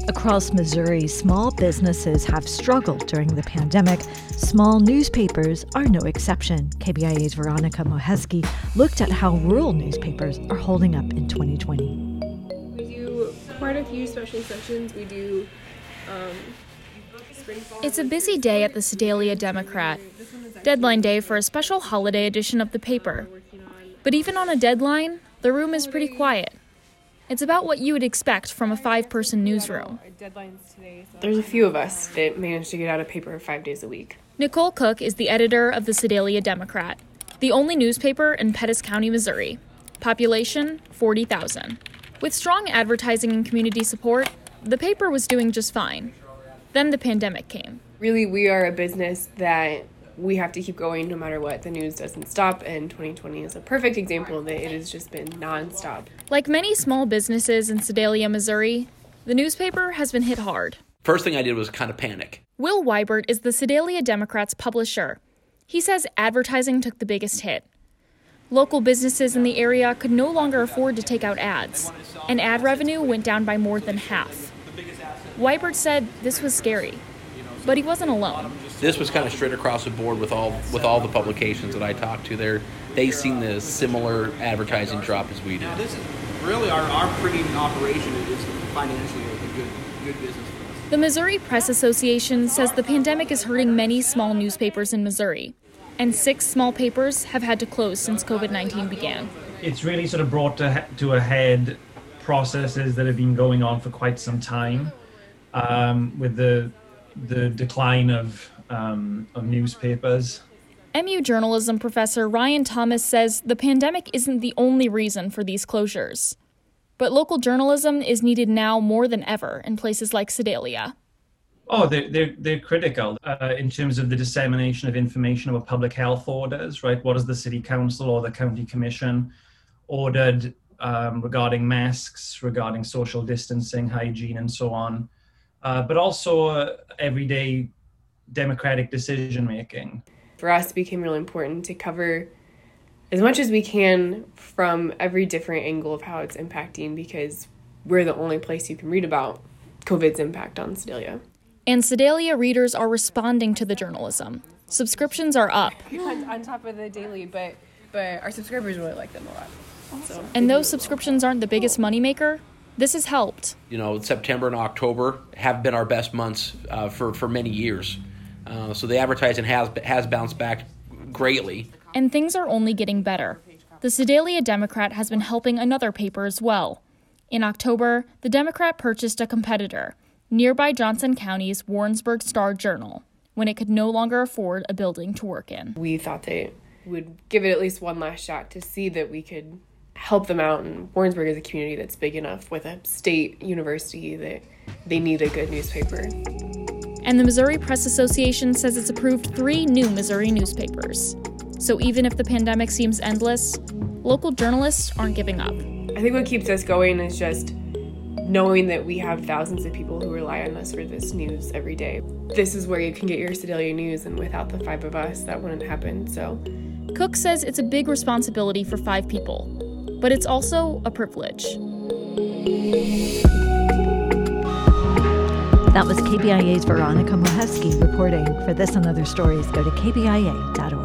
Across Missouri, small businesses have struggled during the pandemic. Small newspapers are no exception. KBIA's Veronica Mohesky looked at how rural newspapers are holding up in 2020. We do quite a few special sessions. We do It's a busy day at the Sedalia Democrat. Deadline day for a special holiday edition of the paper. But even on a deadline, the room is pretty quiet. It's about what you would expect from a 5-person newsroom. There's a few of us that manage to get out a paper 5 days a week. Nicole Cook is the editor of the Sedalia Democrat, the only newspaper in Pettis County, Missouri. Population, 40,000. With strong advertising and community support, the paper was doing just fine. Then the pandemic came. Really, we are a business that we have to keep going no matter what. The news doesn't stop, and 2020 is a perfect example that it has just been nonstop. Like many small businesses in Sedalia, Missouri, the newspaper has been hit hard. First thing I did was kind of panic. Will Weibert is the Sedalia Democrat's publisher. He says advertising took the biggest hit. Local businesses in the area could no longer afford to take out ads, and ad revenue went down by more than half. Weibert said this was scary, but he wasn't alone. This was kind of straight across the board with all the publications that I talked to there. They seen the similar advertising drop as we did. This is really our printing operation is financially a good business for us. The Missouri Press Association says the pandemic is hurting many small newspapers in Missouri, and 6 small papers have had to close since COVID-19 began. It's really sort of brought to a head processes that have been going on for quite some time, with the decline of newspapers. MU journalism professor Ryan Thomas says the pandemic isn't the only reason for these closures. But local journalism is needed now more than ever in places like Sedalia. Oh, they're critical in terms of the dissemination of information about public health orders, right? What has the city council or the county commission ordered regarding masks, regarding social distancing, hygiene, and so on. But also everyday democratic decision-making. For us, it became really important to cover as much as we can from every different angle of how it's impacting, because we're the only place you can read about COVID's impact on Sedalia. And Sedalia readers are responding to the journalism. Subscriptions are up. On top of the daily, but our subscribers really like them a lot. So. And though subscriptions aren't the biggest moneymaker, this has helped. September and October have been our best months for many years. So the advertising has bounced back greatly. And things are only getting better. The Sedalia Democrat has been helping another paper as well. In October, the Democrat purchased a competitor, nearby Johnson County's Warrensburg Star-Journal, when it could no longer afford a building to work in. We thought they would give it at least one last shot to see that we could help them out. And Warrensburg is a community that's big enough with a state university that they need a good newspaper. And the Missouri Press Association says it's approved 3 new Missouri newspapers. So even if the pandemic seems endless, local journalists aren't giving up. I think what keeps us going is just knowing that we have thousands of people who rely on us for this news every day. This is where you can get your Sedalia news, and without the 5 of us, that wouldn't happen. So Cook says it's a big responsibility for 5 people, but it's also a privilege. That was KBIA's Veronica Mohesky reporting. For this and other stories, go to kbia.org.